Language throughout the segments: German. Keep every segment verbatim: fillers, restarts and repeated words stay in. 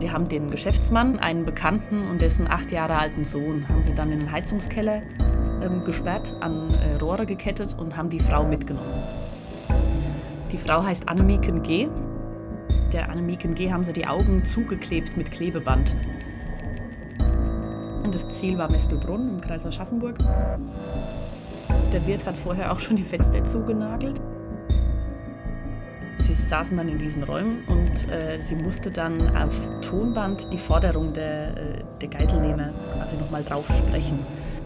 Die haben den Geschäftsmann, einen Bekannten und dessen acht Jahre alten Sohn, haben sie dann in den Heizungskeller ähm, gesperrt, an äh, Rohre gekettet und haben die Frau mitgenommen. Die Frau heißt Annemieken G. Der Annemieken G. haben sie die Augen zugeklebt mit Klebeband. Das Ziel war Mespelbrunn im Kreis Aschaffenburg. Der Wirt hat vorher auch schon die Fenster zugenagelt. Sie saßen dann in diesen Räumen und äh, sie musste dann auf Tonband die Forderung der, äh, der Geiselnehmer quasi nochmal drauf sprechen.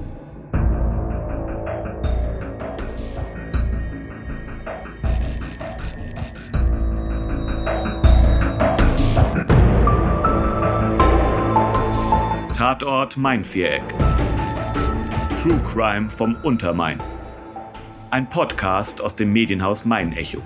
Tatort Main-Viereck. True Crime vom Untermain. Ein Podcast aus dem Medienhaus Main-Echo.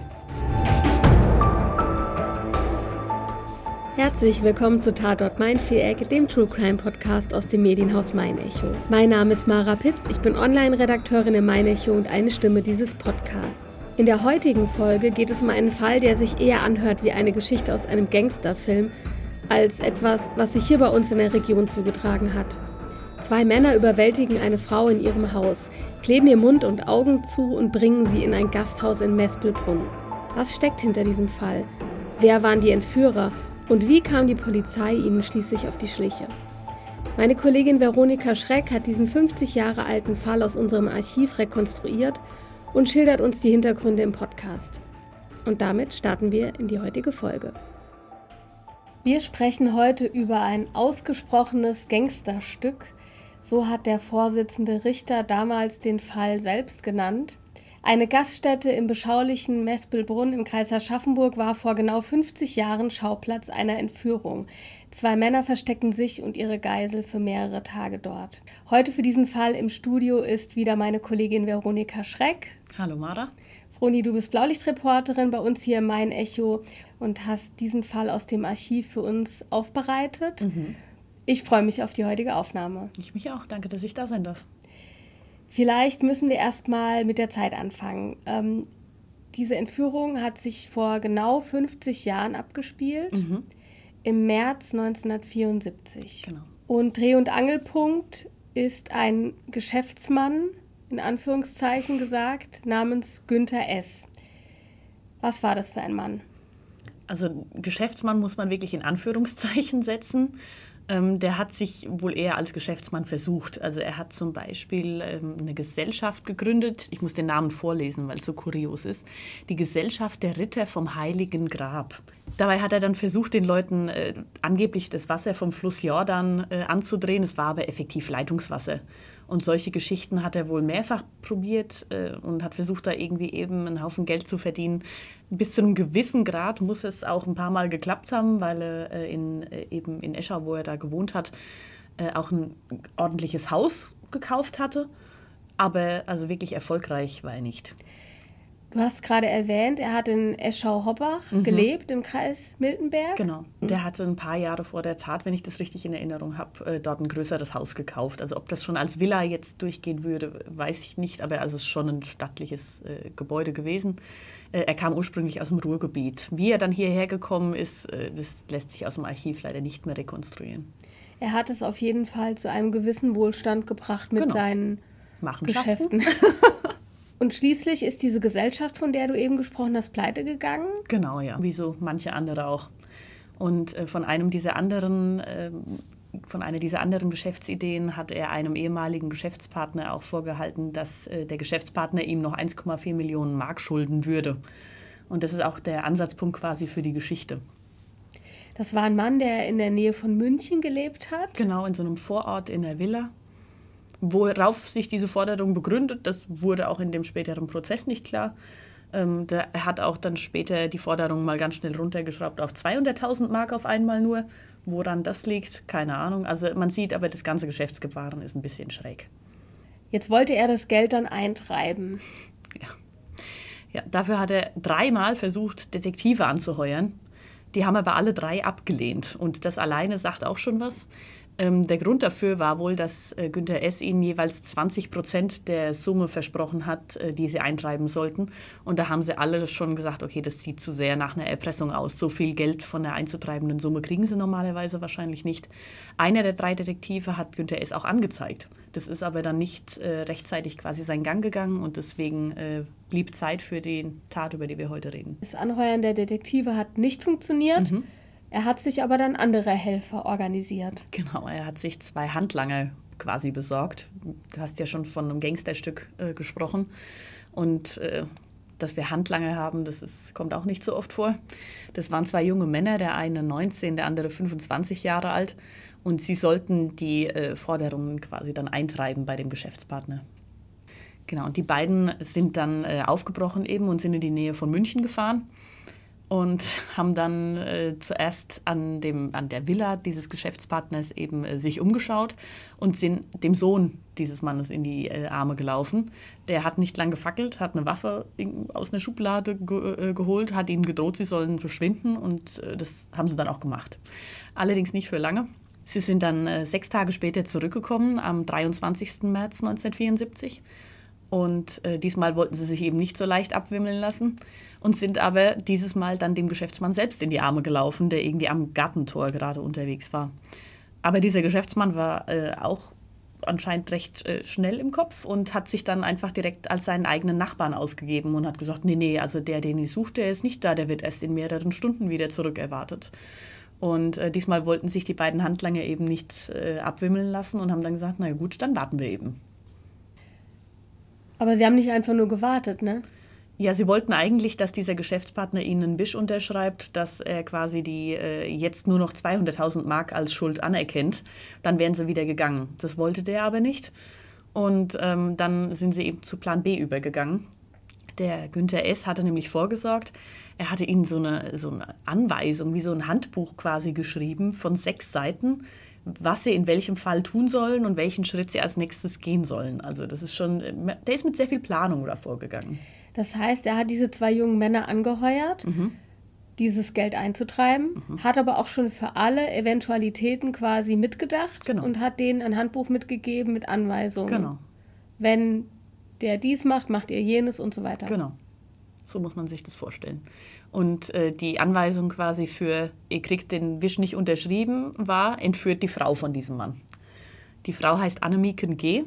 Herzlich willkommen zu Tatort Main-Viereck, dem True Crime Podcast aus dem Medienhaus Main-Echo. Mein Name ist Mara Pitz, ich bin Online-Redakteurin im Main-Echo und eine Stimme dieses Podcasts. In der heutigen Folge geht es um einen Fall, der sich eher anhört wie eine Geschichte aus einem Gangsterfilm, als etwas, was sich hier bei uns in der Region zugetragen hat. Zwei Männer überwältigen eine Frau in ihrem Haus, kleben ihr Mund und Augen zu und bringen sie in ein Gasthaus in Mespelbrunn. Was steckt hinter diesem Fall? Wer waren die Entführer? Und wie kam die Polizei ihnen schließlich auf die Schliche? Meine Kollegin Veronika Schreck hat diesen fünfzig Jahre alten Fall aus unserem Archiv rekonstruiert und schildert uns die Hintergründe im Podcast. Und damit starten wir in die heutige Folge. Wir sprechen heute über ein ausgesprochenes Gangsterstück. So hat der Vorsitzende Richter damals den Fall selbst genannt. Eine Gaststätte im beschaulichen Mespelbrunn im Kreis Aschaffenburg war vor genau fünfzig Jahren Schauplatz einer Entführung. Zwei Männer versteckten sich und ihre Geisel für mehrere Tage dort. Heute für diesen Fall im Studio ist wieder meine Kollegin Veronika Schreck. Hallo Mara. Froni, du bist Blaulichtreporterin bei uns hier im Main-Echo und hast diesen Fall aus dem Archiv für uns aufbereitet. Mhm. Ich freue mich auf die heutige Aufnahme. Ich mich auch. Danke, dass ich da sein darf. Vielleicht müssen wir erstmal mit der Zeit anfangen. Ähm, diese Entführung hat sich vor genau fünfzig Jahren abgespielt, mhm. im März neunzehnhundertvierundsiebzig. Genau. Und Dreh- und Angelpunkt ist ein Geschäftsmann, in Anführungszeichen gesagt, namens Günther S. Was war das für ein Mann? Also Geschäftsmann muss man wirklich in Anführungszeichen setzen. Ähm, der hat sich wohl eher als Geschäftsmann versucht. Also er hat zum Beispiel ähm, eine Gesellschaft gegründet. Ich muss den Namen vorlesen, weil es so kurios ist. Die Gesellschaft der Ritter vom Heiligen Grab. Dabei hat er dann versucht, den Leuten äh, angeblich das Wasser vom Fluss Jordan äh, anzudrehen. Es war aber effektiv Leitungswasser. Und solche Geschichten hat er wohl mehrfach probiert äh, und hat versucht, da irgendwie eben einen Haufen Geld zu verdienen. Bis zu einem gewissen Grad muss es auch ein paar Mal geklappt haben, weil er äh, in, äh, eben in Eschau, wo er da gewohnt hat, äh, auch ein ordentliches Haus gekauft hatte. Aber also wirklich erfolgreich war er nicht. Du hast gerade erwähnt, er hat in Eschau-Hoppach mhm. gelebt, im Kreis Miltenberg. Genau. Der hatte ein paar Jahre vor der Tat, wenn ich das richtig in Erinnerung habe, äh, dort ein größeres Haus gekauft. Also ob das schon als Villa jetzt durchgehen würde, weiß ich nicht. Aber also es ist schon ein stattliches äh, Gebäude gewesen. Äh, er kam ursprünglich aus dem Ruhrgebiet. Wie er dann hierher gekommen ist, äh, das lässt sich aus dem Archiv leider nicht mehr rekonstruieren. Er hat es auf jeden Fall zu einem gewissen Wohlstand gebracht mit genau. seinen Geschäften. Und schließlich ist diese Gesellschaft, von der du eben gesprochen hast, pleite gegangen? Genau, ja. Wie so manche andere auch. Und äh, von einem dieser anderen, äh, von einer dieser anderen Geschäftsideen hat er einem ehemaligen Geschäftspartner auch vorgehalten, dass äh, der Geschäftspartner ihm noch eins Komma vier Millionen Mark schulden würde. Und das ist auch der Ansatzpunkt quasi für die Geschichte. Das war ein Mann, der in der Nähe von München gelebt hat? Genau, in so einem Vorort in der Villa. Worauf sich diese Forderung begründet, das wurde auch in dem späteren Prozess nicht klar. Ähm, der, er hat auch dann später die Forderung mal ganz schnell runtergeschraubt auf zweihunderttausend Mark auf einmal nur. Woran das liegt, keine Ahnung. Also man sieht aber, das ganze Geschäftsgebaren ist ein bisschen schräg. Jetzt wollte er das Geld dann eintreiben. Ja, ja dafür hat er dreimal versucht, Detektive anzuheuern. Die haben aber alle drei abgelehnt. Und das alleine sagt auch schon was. Ähm, der Grund dafür war wohl, dass äh, Günther S. ihnen jeweils zwanzig Prozent der Summe versprochen hat, äh, die sie eintreiben sollten. Und da haben sie alle schon gesagt, okay, das sieht zu sehr nach einer Erpressung aus. So viel Geld von der einzutreibenden Summe kriegen sie normalerweise wahrscheinlich nicht. Einer der drei Detektive hat Günther S. auch angezeigt. Das ist aber dann nicht äh, rechtzeitig quasi seinen Gang gegangen und deswegen äh, blieb Zeit für die Tat, über die wir heute reden. Das Anheuern der Detektive hat nicht funktioniert. Mhm. Er hat sich aber dann andere Helfer organisiert. Genau, er hat sich zwei Handlanger quasi besorgt. Du hast ja schon von einem Gangsterstück äh, gesprochen. Und äh, dass wir Handlanger haben, das ist, kommt auch nicht so oft vor. Das waren zwei junge Männer, der eine neunzehn, der andere fünfundzwanzig Jahre alt. Und sie sollten die äh, Forderungen quasi dann eintreiben bei dem Geschäftspartner. Genau, und die beiden sind dann äh, aufgebrochen eben und sind in die Nähe von München gefahren. Und haben dann äh, zuerst an, dem, an der Villa dieses Geschäftspartners eben äh, sich umgeschaut und sind dem Sohn dieses Mannes in die äh, Arme gelaufen. Der hat nicht lang gefackelt, hat eine Waffe aus einer Schublade ge- äh, geholt, hat ihnen gedroht, sie sollen verschwinden und äh, das haben sie dann auch gemacht. Allerdings nicht für lange. Sie sind dann äh, sechs Tage später zurückgekommen, am dreiundzwanzigsten März neunzehnhundertvierundsiebzig. Und äh, diesmal wollten sie sich eben nicht so leicht abwimmeln lassen und sind aber dieses Mal dann dem Geschäftsmann selbst in die Arme gelaufen, der irgendwie am Gartentor gerade unterwegs war. Aber dieser Geschäftsmann war äh, auch anscheinend recht äh, schnell im Kopf und hat sich dann einfach direkt als seinen eigenen Nachbarn ausgegeben und hat gesagt, nee, nee, also der, den ich suche, der ist nicht da, der wird erst in mehreren Stunden wieder zurückerwartet. Und äh, diesmal wollten sich die beiden Handlanger eben nicht äh, abwimmeln lassen und haben dann gesagt, na gut, dann warten wir eben. Aber sie haben nicht einfach nur gewartet, ne? Ja, sie wollten eigentlich, dass dieser Geschäftspartner ihnen einen Wisch unterschreibt, dass er quasi die äh, jetzt nur noch zweihunderttausend Mark als Schuld anerkennt. Dann wären sie wieder gegangen. Das wollte der aber nicht. Und ähm, dann sind sie eben zu Plan B übergegangen. Der Günther S. hatte nämlich vorgesorgt, er hatte ihnen so eine, so eine Anweisung, wie so ein Handbuch quasi geschrieben von sechs Seiten, was sie in welchem Fall tun sollen und welchen Schritt sie als nächstes gehen sollen. Also das ist schon, der ist mit sehr viel Planung davor gegangen. Das heißt, er hat diese zwei jungen Männer angeheuert, mhm. dieses Geld einzutreiben, mhm. hat aber auch schon für alle Eventualitäten quasi mitgedacht genau. und hat denen ein Handbuch mitgegeben mit Anweisungen. Genau. Wenn der dies macht, macht ihr jenes und so weiter. Genau. So muss man sich das vorstellen. Und äh, die Anweisung quasi für, ihr kriegt den Wisch nicht unterschrieben, war, entführt die Frau von diesem Mann. Die Frau heißt Annemieken G.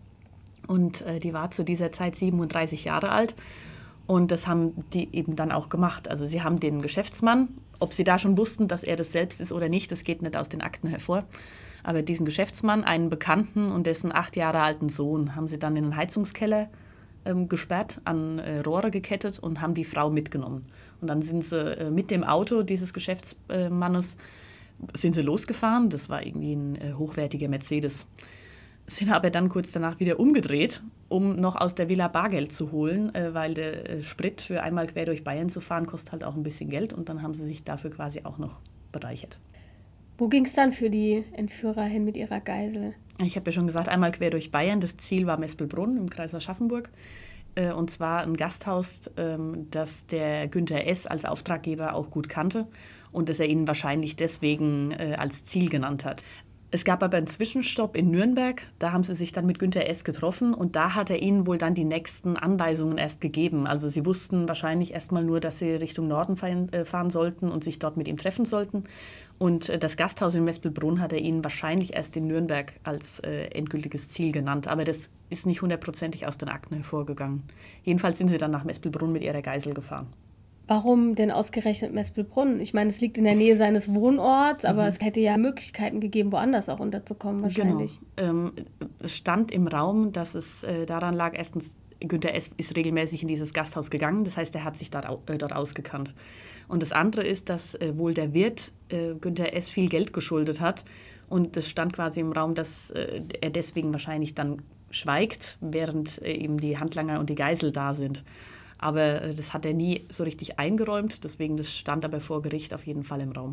Und äh, die war zu dieser Zeit siebenunddreißig Jahre alt. Und das haben die eben dann auch gemacht. Also sie haben den Geschäftsmann, ob sie da schon wussten, dass er das selbst ist oder nicht, das geht nicht aus den Akten hervor. Aber diesen Geschäftsmann, einen Bekannten und dessen acht Jahre alten Sohn, haben sie dann in den Heizungskeller ähm, gesperrt, an äh, Rohre gekettet und haben die Frau mitgenommen. Und dann sind sie äh, mit dem Auto dieses Geschäftsmannes sind sie losgefahren. Das war irgendwie ein äh, hochwertiger Mercedes. Sind aber dann kurz danach wieder umgedreht, um noch aus der Villa Bargeld zu holen, äh, weil der äh, Sprit für einmal quer durch Bayern zu fahren kostet halt auch ein bisschen Geld. Und dann haben sie sich dafür quasi auch noch bereichert. Wo ging es dann für die Entführer hin mit ihrer Geisel? Ich habe ja schon gesagt, einmal quer durch Bayern. Das Ziel war Mespelbrunn im Kreis Aschaffenburg. Äh, und zwar ein Gasthaus, ähm, das der Günther S. als Auftraggeber auch gut kannte und das er ihnen wahrscheinlich deswegen äh, als Ziel genannt hat. Es gab aber einen Zwischenstopp in Nürnberg, da haben sie sich dann mit Günther S. getroffen und da hat er ihnen wohl dann die nächsten Anweisungen erst gegeben. Also sie wussten wahrscheinlich erst mal nur, dass sie Richtung Norden fahren sollten und sich dort mit ihm treffen sollten. Und das Gasthaus in Mespelbrunn hat er ihnen wahrscheinlich erst in Nürnberg als äh, endgültiges Ziel genannt. Aber das ist nicht hundertprozentig aus den Akten hervorgegangen. Jedenfalls sind sie dann nach Mespelbrunn mit ihrer Geisel gefahren. Warum denn ausgerechnet Mespelbrunn? Ich meine, es liegt in der Nähe seines Wohnorts, aber mhm. es hätte ja Möglichkeiten gegeben, woanders auch unterzukommen wahrscheinlich. Genau. Ähm, es stand im Raum, dass es äh, daran lag, erstens, Günther S. ist regelmäßig in dieses Gasthaus gegangen, das heißt, er hat sich dort, äh, dort ausgekannt. Und das andere ist, dass äh, wohl der Wirt äh, Günther S. viel Geld geschuldet hat und es stand quasi im Raum, dass äh, er deswegen wahrscheinlich dann schweigt, während äh, eben die Handlanger und die Geisel da sind. Aber das hat er nie so richtig eingeräumt, deswegen das stand aber vor Gericht auf jeden Fall im Raum.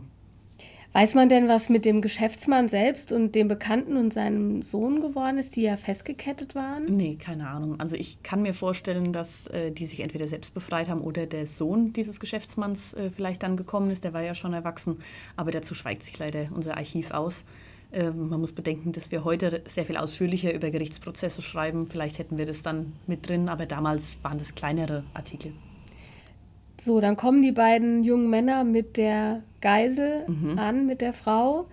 Weiß man denn, was mit dem Geschäftsmann selbst und dem Bekannten und seinem Sohn geworden ist, die ja festgekettet waren? Nee, keine Ahnung. Also ich kann mir vorstellen, dass äh, die sich entweder selbst befreit haben oder der Sohn dieses Geschäftsmanns äh, vielleicht dann gekommen ist. Der war ja schon erwachsen, aber dazu schweigt sich leider unser Archiv aus. Ähm, man muss bedenken, dass wir heute sehr viel ausführlicher über Gerichtsprozesse schreiben. Vielleicht hätten wir das dann mit drin, aber damals waren das kleinere Artikel. So, dann kommen die beiden jungen Männer mit der Geisel mhm. an, mit der Frau.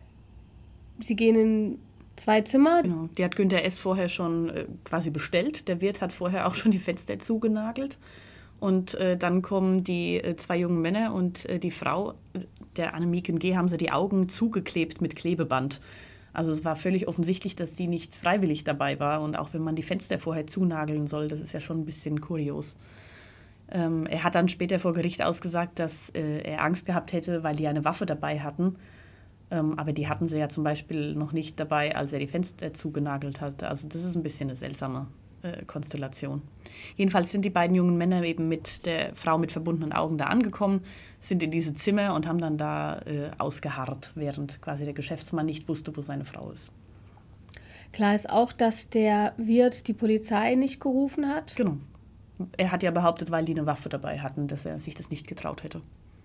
Sie gehen in zwei Zimmer. Genau. Die hat Günther S. vorher schon äh, quasi bestellt. Der Wirt hat vorher auch schon die Fenster zugenagelt. Und äh, dann kommen die äh, zwei jungen Männer und äh, die Frau, der Annemieken G., haben sie die Augen zugeklebt mit Klebeband. Also es war völlig offensichtlich, dass die nicht freiwillig dabei war. Und auch wenn man die Fenster vorher zunageln soll, das ist ja schon ein bisschen kurios. Ähm, er hat dann später vor Gericht ausgesagt, dass äh, er Angst gehabt hätte, weil die eine Waffe dabei hatten. Ähm, aber die hatten sie ja zum Beispiel noch nicht dabei, als er die Fenster zugenagelt hatte. Also das ist ein bisschen eine seltsame äh, Konstellation. Jedenfalls sind die beiden jungen Männer eben mit der Frau mit verbundenen Augen da angekommen, sind in diese Zimmer und haben dann da äh, ausgeharrt, während quasi der Geschäftsmann nicht wusste, wo seine Frau ist. Klar ist auch, dass der Wirt die Polizei nicht gerufen hat. Genau. Er hat ja behauptet, weil die eine Waffe dabei hatten, dass er sich das nicht getraut hätte.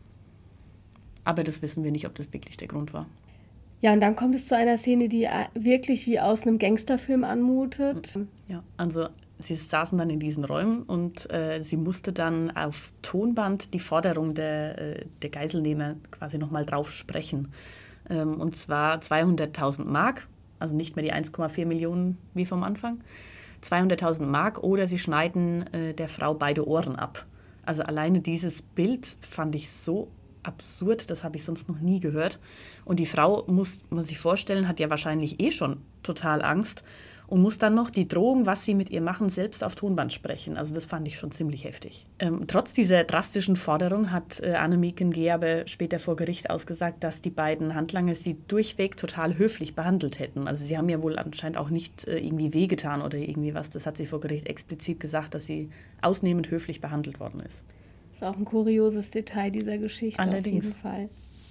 Aber das wissen wir nicht, ob das wirklich der Grund war. Ja, und dann kommt es zu einer Szene, die wirklich wie aus einem Gangsterfilm anmutet. Ja, also sie saßen dann in diesen Räumen und äh, sie musste dann auf Tonband die Forderung der, äh, der Geiselnehmer quasi nochmal drauf sprechen. Ähm, und zwar zweihunderttausend Mark, also nicht mehr die eins Komma vier Millionen wie vom Anfang, zweihunderttausend Mark oder sie schneiden äh, der Frau beide Ohren ab. Also alleine dieses Bild fand ich so absurd, das habe ich sonst noch nie gehört. Und die Frau, muss man sich vorstellen, hat ja wahrscheinlich eh schon total Angst und muss dann noch die Drohung, was sie mit ihr machen, selbst auf Tonband sprechen. Also das fand ich schon ziemlich heftig. Ähm, trotz dieser drastischen Forderung hat äh, Annemieken G. aber später vor Gericht ausgesagt, dass die beiden Handlanger sie durchweg total höflich behandelt hätten. Also sie haben ja wohl anscheinend auch nicht äh, irgendwie wehgetan oder irgendwie was. Das hat sie vor Gericht explizit gesagt, dass sie ausnehmend höflich behandelt worden ist. Das ist auch ein kurioses Detail dieser Geschichte. Allerdings. Auf jeden Fall.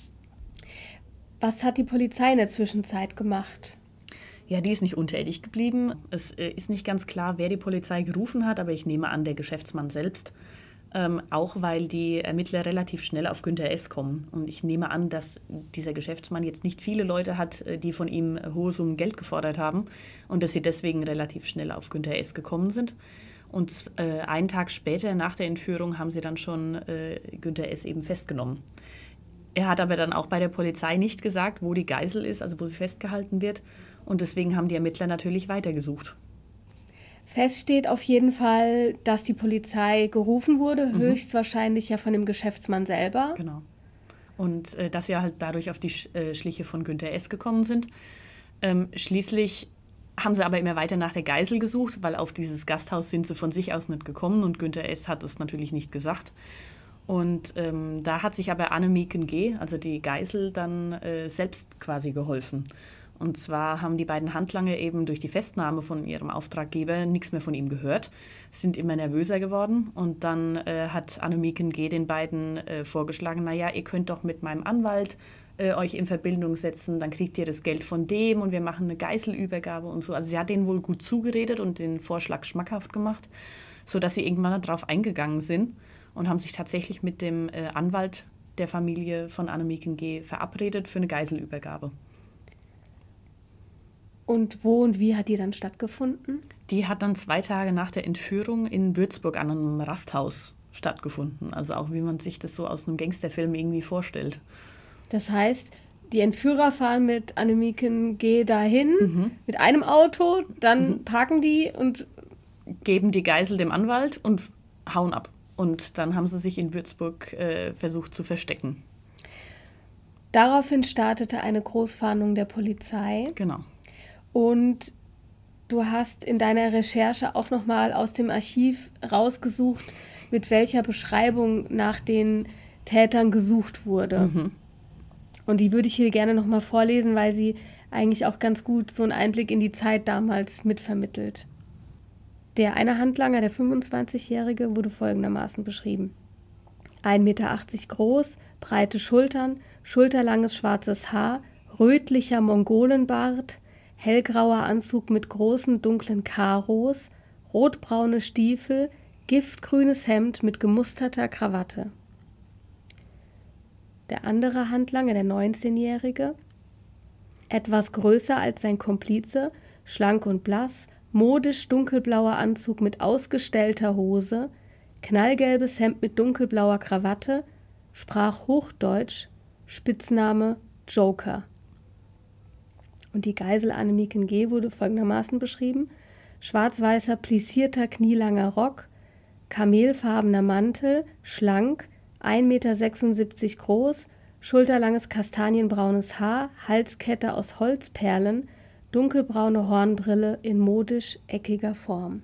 Was hat die Polizei in der Zwischenzeit gemacht? Ja, die ist nicht untätig geblieben. Es äh, ist nicht ganz klar, wer die Polizei gerufen hat, aber ich nehme an, der Geschäftsmann selbst. Ähm, auch weil die Ermittler relativ schnell auf Günther S. kommen. Und ich nehme an, dass dieser Geschäftsmann jetzt nicht viele Leute hat, die von ihm hohe Summen Geld gefordert haben und dass sie deswegen relativ schnell auf Günther S. gekommen sind. Und äh, einen Tag später, nach der Entführung, haben sie dann schon äh, Günther S. eben festgenommen. Er hat aber dann auch bei der Polizei nicht gesagt, wo die Geisel ist, also wo sie festgehalten wird. Und deswegen haben die Ermittler natürlich weitergesucht. Fest steht auf jeden Fall, dass die Polizei gerufen wurde, mhm. höchstwahrscheinlich ja von dem Geschäftsmann selber. Genau. Und äh, dass sie halt dadurch auf die Sch- äh, Schliche von Günther S. gekommen sind. Ähm, schließlich haben sie aber immer weiter nach der Geisel gesucht, weil auf dieses Gasthaus sind sie von sich aus nicht gekommen und Günther S. hat es natürlich nicht gesagt. Und ähm, da hat sich aber Annemieken G., also die Geisel, dann äh, selbst quasi geholfen. Und zwar haben die beiden Handlanger eben durch die Festnahme von ihrem Auftraggeber nichts mehr von ihm gehört, sind immer nervöser geworden. Und dann äh, hat Annemieken G. den beiden äh, vorgeschlagen, naja, ihr könnt doch mit meinem Anwalt äh, euch in Verbindung setzen, dann kriegt ihr das Geld von dem und wir machen eine Geiselübergabe und so. Also sie hat denen wohl gut zugeredet und den Vorschlag schmackhaft gemacht, sodass sie irgendwann darauf eingegangen sind und haben sich tatsächlich mit dem äh, Anwalt der Familie von Annemieken G. verabredet für eine Geiselübergabe. Und wo und wie hat die dann stattgefunden? Die hat dann zwei Tage nach der Entführung in Würzburg an einem Rasthaus stattgefunden. Also auch wie man sich das so aus einem Gangsterfilm irgendwie vorstellt. Das heißt, die Entführer fahren mit Annemieken G. dahin, mhm. mit einem Auto, dann mhm. parken die und geben die Geisel dem Anwalt und hauen ab. Und dann haben sie sich in Würzburg äh, versucht zu verstecken. Daraufhin startete eine Großfahndung der Polizei. Genau. Und du hast in deiner Recherche auch nochmal aus dem Archiv rausgesucht, mit welcher Beschreibung nach den Tätern gesucht wurde. Mhm. Und die würde ich hier gerne nochmal vorlesen, weil sie eigentlich auch ganz gut so einen Einblick in die Zeit damals mitvermittelt. Der eine Handlanger, der fünfundzwanzigjährige, wurde folgendermaßen beschrieben. ein Meter achtzig groß, breite Schultern, schulterlanges schwarzes Haar, rötlicher Mongolenbart, hellgrauer Anzug mit großen dunklen Karos, rotbraune Stiefel, giftgrünes Hemd mit gemusterter Krawatte. Der andere Handlanger, der neunzehnjährige. etwas größer als sein Komplize, schlank und blass, modisch dunkelblauer Anzug mit ausgestellter Hose, knallgelbes Hemd mit dunkelblauer Krawatte, sprach Hochdeutsch, Spitzname Joker. Und die Geisel Annemieken G. wurde folgendermaßen beschrieben: schwarz-weißer, plissierter, knielanger Rock, kamelfarbener Mantel, schlank, ein Meter sechsundsiebzig groß, schulterlanges kastanienbraunes Haar, Halskette aus Holzperlen, dunkelbraune Hornbrille in modisch eckiger Form.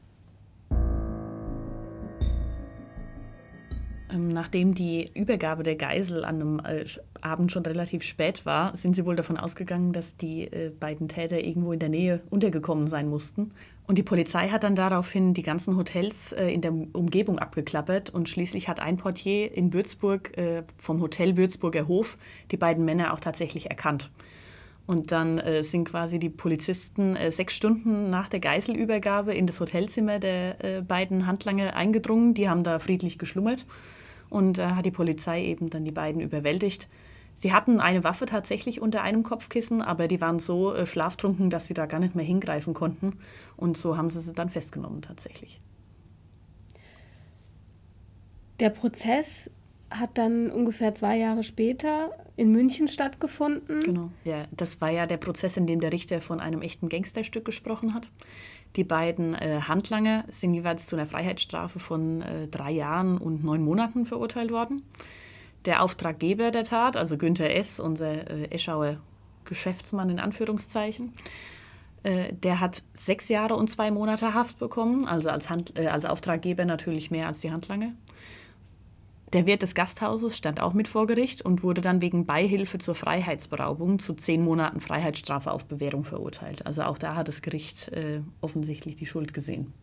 Nachdem die Übergabe der Geisel an einem äh, Abend schon relativ spät war, sind sie wohl davon ausgegangen, dass die äh, beiden Täter irgendwo in der Nähe untergekommen sein mussten. Und die Polizei hat dann daraufhin die ganzen Hotels äh, in der Umgebung abgeklappert und schließlich hat ein Portier in Würzburg äh, vom Hotel Würzburger Hof die beiden Männer auch tatsächlich erkannt. Und dann äh, sind quasi die Polizisten äh, sechs Stunden nach der Geiselübergabe in das Hotelzimmer der äh, beiden Handlanger eingedrungen. Die haben da friedlich geschlummert. Und da äh, hat die Polizei eben dann die beiden überwältigt. Sie hatten eine Waffe tatsächlich unter einem Kopfkissen, aber die waren so äh, schlaftrunken, dass sie da gar nicht mehr hingreifen konnten. Und so haben sie sie dann festgenommen tatsächlich. Der Prozess hat dann ungefähr zwei Jahre später in München stattgefunden. Genau. Ja, das war ja der Prozess, in dem der Richter von einem echten Gangsterstück gesprochen hat. Die beiden äh, Handlanger sind jeweils zu einer Freiheitsstrafe von äh, drei Jahren und neun Monaten verurteilt worden. Der Auftraggeber der Tat, also Günther S., unser äh, Eschauer Geschäftsmann in Anführungszeichen, äh, der hat sechs Jahre und zwei Monate Haft bekommen, also als, Hand, äh, als Auftraggeber natürlich mehr als die Handlanger. Der Wirt des Gasthauses stand auch mit vor Gericht und wurde dann wegen Beihilfe zur Freiheitsberaubung zu zehn Monaten Freiheitsstrafe auf Bewährung verurteilt. Also auch da hat das Gericht äh, offensichtlich die Schuld gesehen.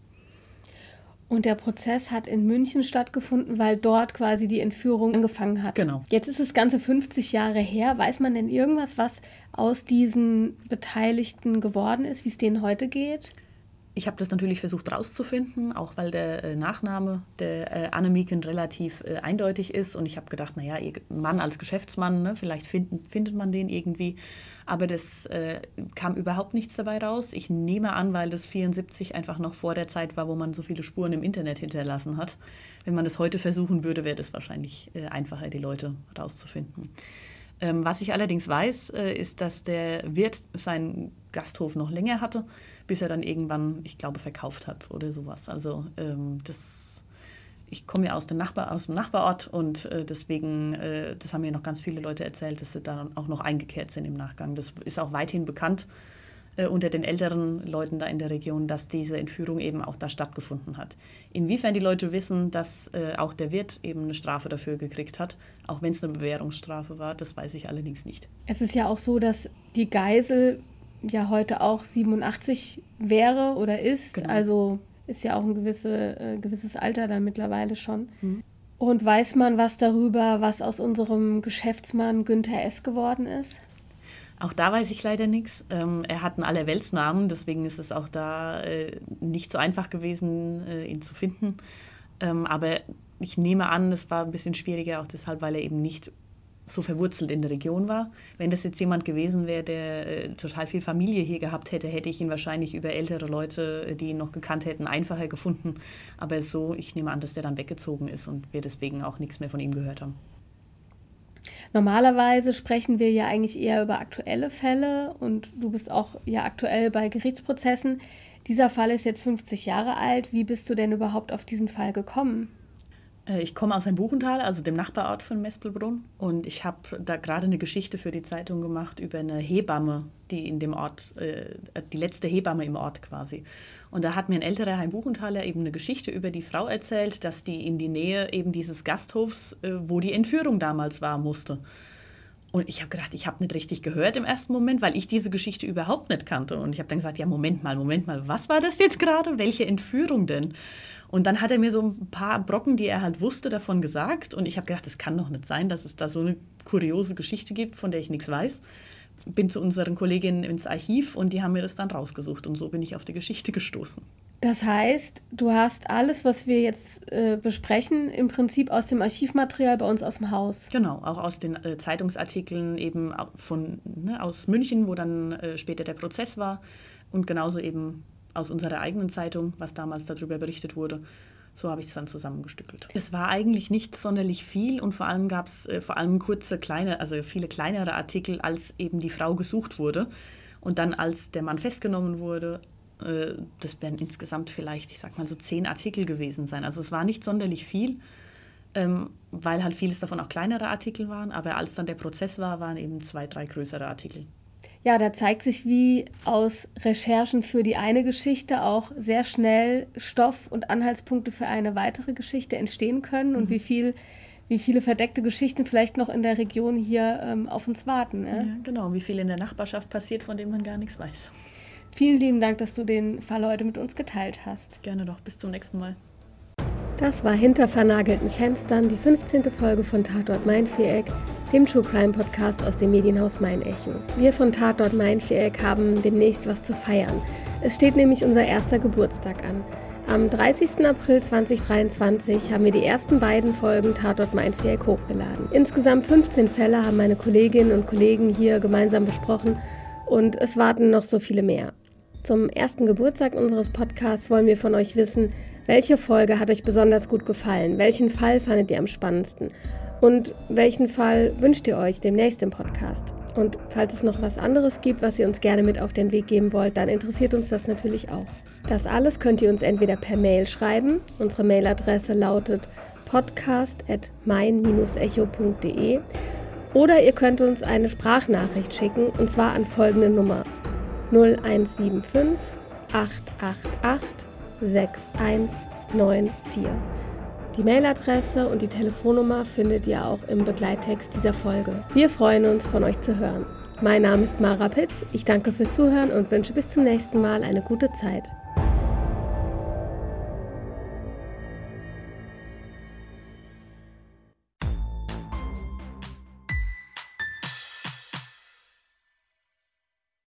Und der Prozess hat in München stattgefunden, weil dort quasi die Entführung angefangen hat. Genau. Jetzt ist das Ganze fünfzig Jahre her. Weiß man denn irgendwas, was aus diesen Beteiligten geworden ist, wie es denen heute geht? Ich habe das natürlich versucht rauszufinden, auch weil der äh, Nachname der äh, Annemieken relativ äh, eindeutig ist. Und ich habe gedacht, naja, ihr Mann als Geschäftsmann, ne, vielleicht find, findet man den irgendwie. Aber das äh, kam überhaupt nichts dabei raus. Ich nehme an, weil das vierundsiebzig einfach noch vor der Zeit war, wo man so viele Spuren im Internet hinterlassen hat. Wenn man das heute versuchen würde, wäre das wahrscheinlich äh, einfacher, die Leute rauszufinden. Ähm, was ich allerdings weiß, äh, ist, dass der Wirt seinen Gasthof noch länger hatte, bis er dann irgendwann, ich glaube, verkauft hat oder sowas. Also ähm, das, ich komme ja aus dem, Nachbar, aus dem Nachbarort und äh, deswegen, äh, das haben mir noch ganz viele Leute erzählt, dass sie dann auch noch eingekehrt sind im Nachgang. Das ist auch weithin bekannt äh, unter den älteren Leuten da in der Region, dass diese Entführung eben auch da stattgefunden hat. Inwiefern die Leute wissen, dass äh, auch der Wirt eben eine Strafe dafür gekriegt hat, auch wenn es eine Bewährungsstrafe war, das weiß ich allerdings nicht. Es ist ja auch so, dass die Geisel ja heute auch siebenundachtzig wäre oder ist. Genau. Also ist ja auch ein gewisse, äh, gewisses Alter dann mittlerweile schon. Mhm. Und weiß man was darüber, was aus unserem Geschäftsmann Günther S. geworden ist? Auch da weiß ich leider nichts. Ähm, er hat einen Allerweltsnamen, deswegen ist es auch da äh, nicht so einfach gewesen, äh, ihn zu finden. Ähm, aber ich nehme an, es war ein bisschen schwieriger, auch deshalb, weil er eben nicht so verwurzelt in der Region war. Wenn das jetzt jemand gewesen wäre, der äh, total viel Familie hier gehabt hätte, hätte ich ihn wahrscheinlich über ältere Leute, die ihn noch gekannt hätten, einfacher gefunden. Aber so, ich nehme an, dass der dann weggezogen ist und wir deswegen auch nichts mehr von ihm gehört haben. Normalerweise sprechen wir ja eigentlich eher über aktuelle Fälle und du bist auch ja aktuell bei Gerichtsprozessen. Dieser Fall ist jetzt fünfzig Jahre alt. Wie bist du denn überhaupt auf diesen Fall gekommen? Ich komme aus einem Buchental, also dem Nachbarort von Mespelbrunn. Und ich habe da gerade eine Geschichte für die Zeitung gemacht über eine Hebamme, die in dem Ort, äh, die letzte Hebamme im Ort quasi. Und da hat mir ein älterer Heimbuchentaler eben eine Geschichte über die Frau erzählt, dass die in die Nähe eben dieses Gasthofs, äh, wo die Entführung damals war, musste. Und ich habe gedacht, ich habe nicht richtig gehört im ersten Moment, weil ich diese Geschichte überhaupt nicht kannte. Und ich habe dann gesagt, ja, Moment mal, Moment mal, was war das jetzt gerade? Welche Entführung denn? Und dann hat er mir so ein paar Brocken, die er halt wusste, davon gesagt. Und ich habe gedacht, das kann doch nicht sein, dass es da so eine kuriose Geschichte gibt, von der ich nichts weiß. bin zu unseren Kolleginnen ins Archiv und die haben mir das dann rausgesucht und so bin ich auf die Geschichte gestoßen. Das heißt, du hast alles, was wir jetzt äh, besprechen, im Prinzip aus dem Archivmaterial bei uns aus dem Haus. Genau, auch aus den äh, Zeitungsartikeln eben von, ne, aus München, wo dann äh, später der Prozess war und genauso eben aus unserer eigenen Zeitung, was damals darüber berichtet wurde. So habe ich es dann zusammengestückelt. Es war eigentlich nicht sonderlich viel und vor allem gab es äh, vor allem kurze, kleine, also viele kleinere Artikel, als eben die Frau gesucht wurde. Und dann, als der Mann festgenommen wurde, das werden insgesamt vielleicht, ich sag mal so zehn Artikel gewesen sein. Also es war nicht sonderlich viel, ähm, weil halt vieles davon auch kleinere Artikel waren. Aber als dann der Prozess war, waren eben zwei, drei größere Artikel. Ja, da zeigt sich, wie aus Recherchen für die eine Geschichte auch sehr schnell Stoff und Anhaltspunkte für eine weitere Geschichte entstehen können und mhm. wie viel, wie viele verdeckte Geschichten vielleicht noch in der Region hier ähm, auf uns warten. Ne? Ja, genau, wie viel in der Nachbarschaft passiert, von dem man gar nichts weiß. Vielen lieben Dank, dass du den Fall heute mit uns geteilt hast. Gerne doch, bis zum nächsten Mal. Das war Hinter vernagelten Fenstern, die fünfzehnte Folge von Tatort Mein Viereck, dem True Crime Podcast aus dem Medienhaus Mein Echo. Wir von Tatort Mein Viereck haben demnächst was zu feiern. Es steht nämlich unser erster Geburtstag an. Am dreißigsten April zweitausenddreiundzwanzig haben wir die ersten beiden Folgen Tatort Mein Viereck hochgeladen. Insgesamt fünfzehn Fälle haben meine Kolleginnen und Kollegen hier gemeinsam besprochen und es warten noch so viele mehr. Zum ersten Geburtstag unseres Podcasts wollen wir von euch wissen, welche Folge hat euch besonders gut gefallen, welchen Fall fandet ihr am spannendsten und welchen Fall wünscht ihr euch demnächst im Podcast. Und falls es noch was anderes gibt, was ihr uns gerne mit auf den Weg geben wollt, dann interessiert uns das natürlich auch. Das alles könnt ihr uns entweder per Mail schreiben, unsere Mailadresse lautet podcast at mein dash echo punkt de oder ihr könnt uns eine Sprachnachricht schicken und zwar an folgende Nummer null eins sieben fünf acht acht acht sechs eins neun vier. Die Mailadresse und die Telefonnummer findet ihr auch im Begleittext dieser Folge. Wir freuen uns, von euch zu hören. Mein Name ist Mara Pitz, ich danke fürs Zuhören und wünsche bis zum nächsten Mal eine gute Zeit.